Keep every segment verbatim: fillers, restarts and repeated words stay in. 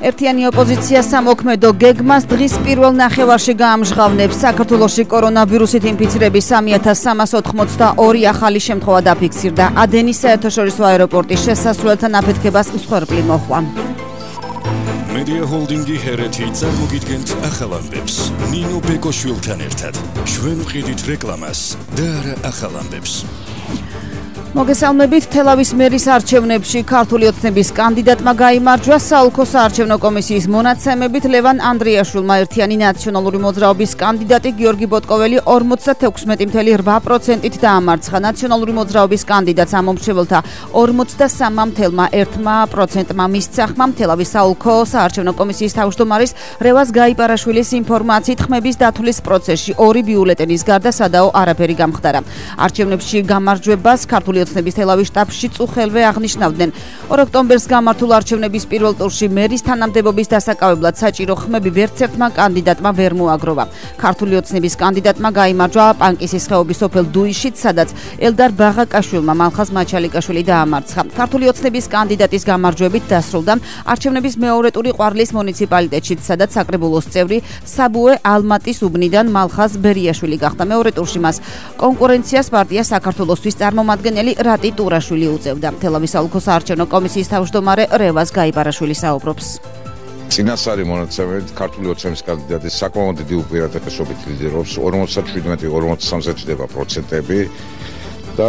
ერთიანი ოპოზიცია სამოქმედო გეგმას დღის პირველ ნახევარში გაამჟღავნებს. საქართველოში კორონავირუსით ინფიცირების სამი ათას სამას ოთხმოცდაორი ახალი შემთხვევა დაფიქსირდა. ადენის საერთაშორისო აეროპორტის შესასვლელთან აფეთქებას მსხვერპლი მოჰყვა. Media Holdingi ჰერეთი წარმოგიდგენთ ახალ ამბებს. ნინო ბეკოშვილთან ერთად. ჩვენ ვყიდით რეკლამას და არა ახალ ამბებს. მოგესალმებით. თელავის მერის არჩევნებში ქართული ოცნების კანდიდატმა გაიმარჯვა. საოლქო საარჩევნო კომისიის მონაცემებით ლევან ანდრიაშვილმა ერთიანი ნაციონალური მოძრაობის კანდიდატი გიორგი ბოტკოველი ორმოცდათექვსმეტი წამლ რვა პროცენტით დაამარცხა. ნაციონალური მოძრაობის კანდიდატს ამომრჩეველთა ორმოცდასამი წამლ ერთ პროცენტმა მისცა ხმა. თელავის საოლქო საარჩევნო კომისიის თავმჯდომარის რევაზ გაიპარაშვილის ინფორმაციით ხმების დათვლის პროცესში ორი ბიულეტენის გარდა სადაო არაფერი გამხდარა. არჩევნებში გამარჯვებას ქართული ოცნების თელავის შტაბში წუხელვე აღნიშნავდნენ. ორ ოქტომბერს გამართულ არჩევნების პირველ ტურში მერის თანამდებობის დასაკავებლად საჭირო ხმები ვერც ერთმა კანდიდატმა ვერ მოაგროვა. ქართული ოცნების კანდიდატმა გაიმარჯვა პანკისის ხეობის სოფელ დუიშით, სადაც ელდარ ბაღაკაშვილმა მალხაზ მაჩალიკაშვილი დაამარცხა. ქართული ოცნების კანდიდატის გამარჯვებით დასრულდა არჩევნების მეორე ტური ყვარლის მუნიციპალიტეტში, სადაც საკრებულოს წევრი საბუე ალმატის უბნიდან მალხაზ ბერიაშვილი გახდა. მეორე ტურში მას კონკურენციას პარტია საქართველოსთვის წარმომადგენელი რატი ტურაშვილი უწევდა. თელავის საოლქო საარჩევნო კომისიის თავმჯდომარე რევაზ გაიპარაშვილი საუბრობს. წინასწარი მონაცემებით ქართული ოცნების კანდიდატი საკმაოდ დიდი უპირატესობით ლიდერობს. ორმოცდაშვიდმეტი ორმოცდასამზე ჩდება პროცენტები და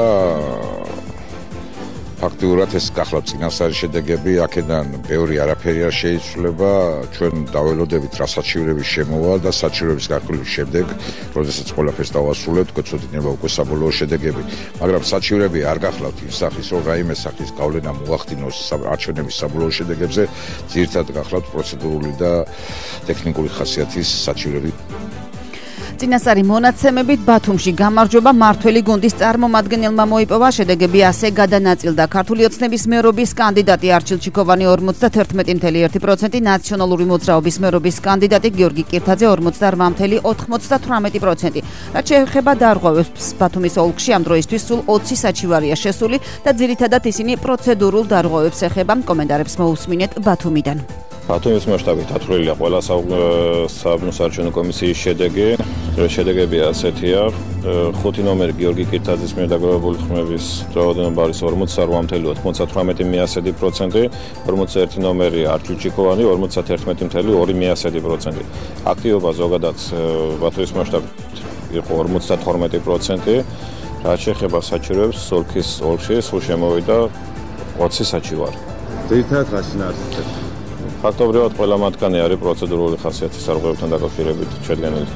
ფაქტიურად ეს გახლავთ წინასწარი შედეგები. აქედან ბევრი არაფერი არ შეიცვლება. ჩვენ დაველოდებით რა საჩივრების შემოვა და საჩივრების გაკვლის შემდეგ, როდესაც ყველაფერს დავასრულებთ, გვეცოდინება უკვე საბოლოო შედეგები. მაგრამ საჩივრები არ გახლავთ იმ სახის, რომ რაიმე სახის გავლენა მოახდინოს არჩევნების საბოლოო შედეგებზე. ძირითადად გახლავთ პროცედურული და ტექნიკური ხასიათის საჩივრები. წინასწარი მონაცემებით ბათუმში გამარჯვება მართველი გუნდის წარმომადგენელმა მოიპოვა. შედეგები ასე გადანაწილდა. ქართული ოცნების მერობის კანდიდატი არჩილ ჩიქოვანი ორმოცდათერთმეტი წამლ ერთი პროცენტი, ნაციონალური მოძრაობის მერობის კანდიდატი გიორგი კირთაძე ორმოცდარვა წამლ ოცდათვრამეტი პროცენტი. რაც შეეხება დარღვევებს, ბათუმის ოლქში ამ დროისთვის სულ ოცი საჩივარია შესული და ძირითადად ისინი პროცედურულ დარღვევებს ეხება. კომენტარებს მოусმინეთ ბათუმიდან. ბათუმის მასშტაბით დათვლილია ყველა საარჩევნო კომისიის შედეგი. შედეგები ასეთია: ხუთი ნომერი გიორგი კირთაძის მიერ დაგროვებული ხმების რაოდენობა არის ორმოცდარვა წამლ ოცდათვრამეტი პროცენტი, ორმოცდაერთი ნომერი არჩილ ჩიქოვანი ორმოცდათერთმეტი წამლ ორი პროცენტი. აქტივობა ზოგადად ბათუმის მასშტაბით იყო ორმოცდათორმეტი პროცენტი. რაც შეეხება საჩივრებს, ოლქის ოლქში სულ შემოვიდა ოცი საჩივარი. ძირითადად რა შინაარსით? ფაქტობრივად ყველა მათგანი არის პროცედურული ხასიათის სარღვევებთან დაკავშირებით შედგენილი.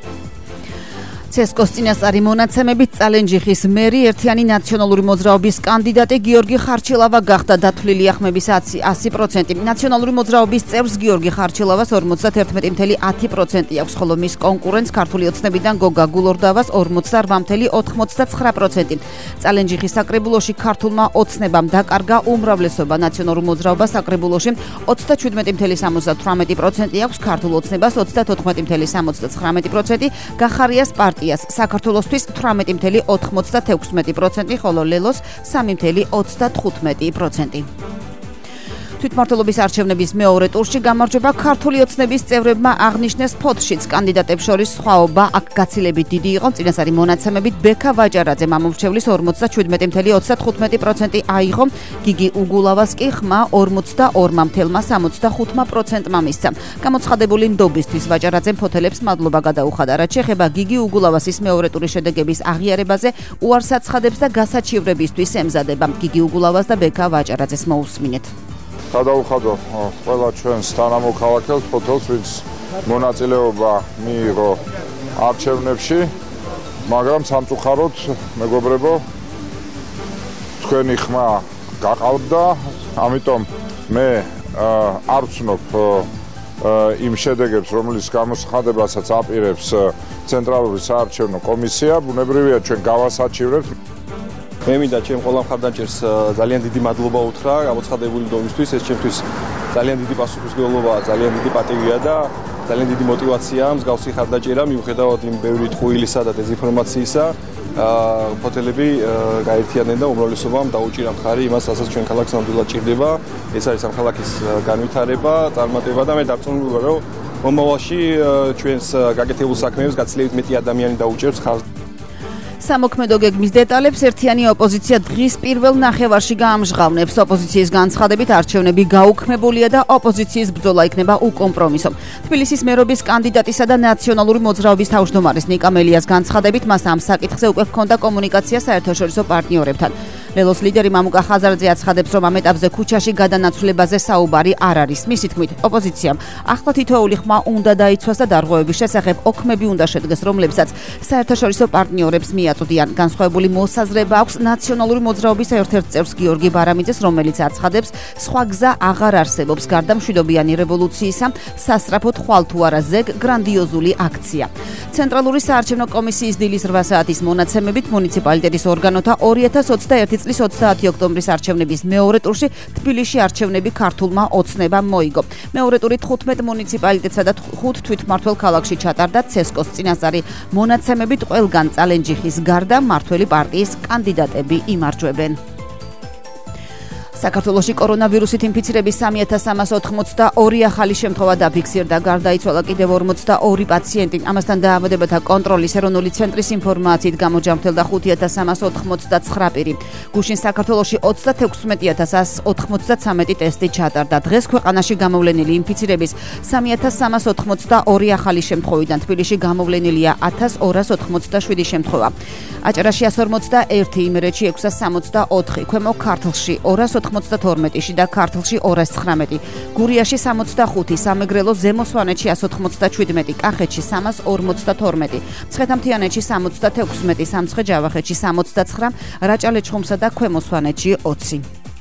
ცესკოს წინასწარი მონაცემებით წალენჯიხის მერი ერთიანი ნაციონალური მოძრაობის კანდიდატი გიორგი ხარჩილავა გახდა. დათვლილია ხმების ასი პროცენტი. ნაციონალური მოძრაობის წევრს გიორგი ხარჩილავას ორმოცდათერთმეტი წამლ ათი პროცენტი აქვს, ხოლო მის კონკურენტს ქართული ოცნებიდან გოგა გულორდავას ორმოცდარვა წამლ ოცდათვრამეტი პროცენტი. წალენჯიხის საკრებულოში ქართულმა ოცნებამ დაკარგა უმრავლესობა. ნაციონალურ მოძრაობას საკრებულოში ოცდაშვიდმეტი წამლ სამოცდათვრამეტი პროცენტი აქვს, ქართულ ოცნებას ოცდათოთხმეტი წამლ სამოცდაცხრამეტი პროცენტი, გახარიას პარტია საქართველოსთვის თვრამეტი წამლ ოთხმოცდათექვსმეტი პროცენტი, ხოლო ლელოს სამი წამლ ოცდათხუთმეტი პროცენტი. თვითმმართველობის არჩევნების მეორე ტურში გამარჯვება ქართული ოცნების წევრებმა აღნიშნეს. ფოთშიც კანდიდატებს შორის სხვაობა აქ გაცილებით დიდი იყო. წინასწარი მონაცემებით ბექა ვაჭარაძემ ამომრჩევლის ორმოცდაშვიდმეტი წამლ ოცდათხუთმეტი პროცენტი აიღო. გიგი უგულავას კი ხმა ორმოცდაორ წამლ სამოცდახუთი პროცენტმა მისცა. გამოცხადებული ნდობისთვის ვაჭარაძემ ფოთელებს მადლობა გადაუხადა. რაც შეეხება გიგი უგულავასის მეორე ტურის შედეგების აღიარებაზე, უარს აცხადებს და გასაჩივრებისთვის ემზადება. გიგი უგულავას და ბექა ვაჭარაძეს მოусმინეთ. გადაუხადო ყველა ჩვენს თანამოქალაქეს, ფოთელს, ვინც მონაწილეობა მიიღო არჩევნებში, მაგრამ სამწუხაროდ, მეგობრებო, თქვენი ხმა გაყავდა, ამიტომ მე არ ვცნობ იმ შედეგებს, რომლის გამოცხადებასაც აპირებს ცენტრალური საარჩევნო კომისია. ბუნებრივია, ჩვენ გავასაჩივრებთ. მე მინდა ჩემ ყველა მხარდამჭერს ძალიან დიდი მადლობა უთხრა გამოცხადებული ნდობისთვის. ეს ჩემთვის ძალიან დიდი პასუხისმგებლობაა, ძალიან დიდი პატივია და ძალიან დიდი мотиваციაა მსგავსი ხარდაჭერა, მიუხედავად იმ ბევრი ტყუილისა და დეზინფორმაციისა. ჰოთელები გაერთიანდნენ და უმრავლესობამ დაუჭირა მხარი იმას, რასაც ჩვენ ქალაქს ნამდვილად ჭირდება. ეს არის ამ ქალაქის განვითარება, წარმატება და მე დარწმუნებული ვარ, რომ მომავალში ჩვენს გაკეთებულ საქმეებს გაცილებით მეტი ადამიანი დაუჭერს ხალხს. სამოქმედო გეგმის დეტალებს ერთიანი ოპოზიცია დღის პირველ ნახევარში გაამჟღავნებს. ოპოზიციის განცხადებით არჩევნები გაუქმებულია და ოპოზიციის ბრძოლა იქნება უკომპრომისო. თბილისის მერობის კანდიდატისა და ნაციონალური მოძრაობის თავმჯდომარის ნიკა მელიას განცხადებით მას ამ საკითხზე უკვე ჰქონდა კომუნიკაცია საერთაშორისო პარტნიორებთან. ლელოს ლიდერი მამუკა ხაზარძე აცხადებს, რომ ამ ეტაპზე ქუჩაში გადანაცვლებაზე საუბარი არ არის. მისი თქმით, ოპოზიციამ ახლა თითოეული ხმა უნდა დაიცვას და დარღვევების შესახებ ოქმები უნდა შედგეს, რომლებსაც საერთაშორისო პარტნიორებს მიაწვდიან. განსხვავებული მოსაზრება აქვს ნაციონალური მოძრაობის ერთ-ერთ წევრს გიორგი ბარამიძეს, რომელიც აცხადებს, სხვა გზა აღარ არსებობს გარდა მშვიდობიანი რევოლუციისა, სასწრაფოდ ხვალ თუ არა ზეგ გრანდიოზული აქცია. ცენტრალური საარჩევნო კომისიის დილის რვა საათის მონაცემებით მუნიციპალიტეტის ორგანოთა ორი ათას ოცდაერთი წლის ოცდაათი ოქტომბრის არჩევნების მეორე ტურში თბილისში არჩევნები ქართულმა ოცნებამ მოიგო. მეორე ტური თხუთმეტ მუნიციპალიტეტსა და ხუთ თვითმმართველ ქალაქში ჩატარდა. ცესკოს წინასწარი მონაცემებით ყველგან წალენჯიხის გარდა მართველი პარტიის კანდიდატები იმარჯვებენ. საქართველოში კორონავირუსით ინფიცირების სამი ათას სამას ოთხმოცდაორი ახალი შემთხვევა დაფიქსირდა. გარდაიცვალა კიდევ ორმოცდაორი პაციენტი. ამასთან დაავადებათა კონტროლის ეროვნული ცენტრის ინფორმაციით გამოჯამრთელდა ხუთი ათას სამას ოთხმოცდაცხრა პირი. გუშინ საქართველოში ოცდათექვსმეტი ათას ასს ოთხმოცდაცამეტი ტესტი ჩატარდა. დღეს ქვეყანაში გამოვლენილი ინფიცირების სამი ათას სამას ოთხმოცდაორი ახალი შემთხვევიდან თბილისში გამოვლენილია ათას ორას ოთხმოცდაშვიდი შემთხვევა. აჭარაში ათას ორმოცდაერთი, იმერეთში ექვსას სამოცდაოთხი, ქვემო ქართლში ორას ოთხმოცდათორმეტიში და ქართლში ორას ცხრამეტი, გურიაში სამოცდახუთი, სამეგრელო ზემო სვანეთში ათას ოცდაჩვიდმეტი, კახეთში სამას ორმოცდათორმეტი, მცხეთა-მთიანეთში სამოცდათექვსმეტი, სამცხე-ჯავახეთში სამოცდაცხრა, რაჭა-ლეჩხუმსა და ქვემო სვანეთში ოცი.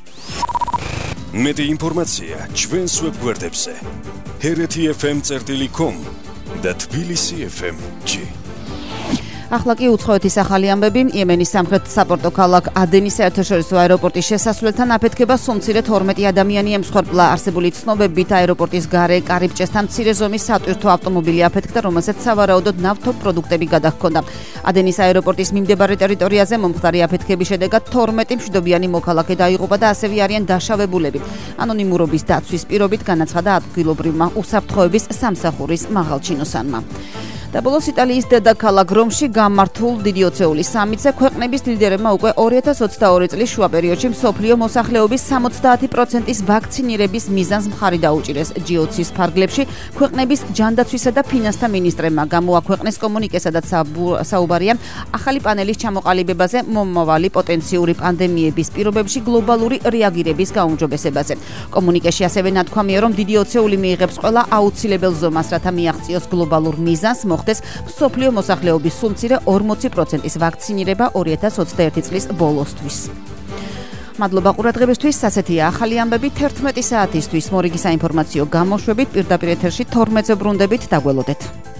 მეტი ინფორმაცია ჩვენს ვებგვერდებზე ჰერეთი ეფ ემ წერტილი კომ და თბილისი ეფ ემ ჯი. ახლა კი უცხოეთის ახალი ამბები. იემენის სამხრეთ საპორტო ქალაქ ადენის საერთაშორისო აეროპორტის შესასვლელთან აფეთქება სუმცირე თორმეტი ადამიანი ემსხვერპლა. არსებული ცნობებით აეროპორტის გარე კარიბჭესთან მცირე ზომის სატვირთო ავტომობილი აფეთქდა, რომელსაც სავარაუდოდ ნავთობპროდუქტები გადაჰქონდა. ადენის აეროპორტის მიმდებარე ტერიტორიაზე მომხდარი აფეთქების შედეგად თორმეტი მშვიდობიანი მოქალაქე დაიღუპა და ასევე არიან დაშავებულები. ანონიმურობის დაცვის პირობით განაცხადა ადგილობრივმა უსაფრთხოების სამსახურის მაღალჩინოსანმა. და ბოლოს იტალიის დედაქალაქ რომში გამართულ დიდი ოცეულის სამიტზე ქვეყნების ლიდერებმა უკვე ორი ათას ოცდაორი წლის შუა პერიოდში მსოფლიო მოსახლეობის სამოცდაათი პროცენტის ვაქცინირების მიზანს მხარი დაუჭირეს. ჯი ოცის ფარგლებში ქვეყნების ჯანდაცვისა და ფინანსთა მინისტრებმა გამოაქვეყნეს კომუნიკესა და საუბარია ახალი პანელის ჩამოყალიბებაზე მომავალი პოტენციური პანდემიების პირობებში გლობალური რეაგირების გაუმჯობესებაზე. კომუნიკეში ასევე ნათქვამია, რომ დიდი ოცეული მიიღებს ყველა აუცილებელ ზომას, რათა მიაღწიოს გლობალურ მიზანს, მსოფლიო მოსახლეობის სულმცირე ორმოცი პროცენტის ვაქცინირება ორი ათას ოცდაერთი წლის ბოლოსთვის. მადლობა ყურადღებისთვის. ასეთია ახალი ამბები თერთმეტი საათისთვის. მორიგი საინფორმაციო გამოშვებით პირდაპირ ეთერში თორმეტზე ბრუნდებით. დაგველოდეთ.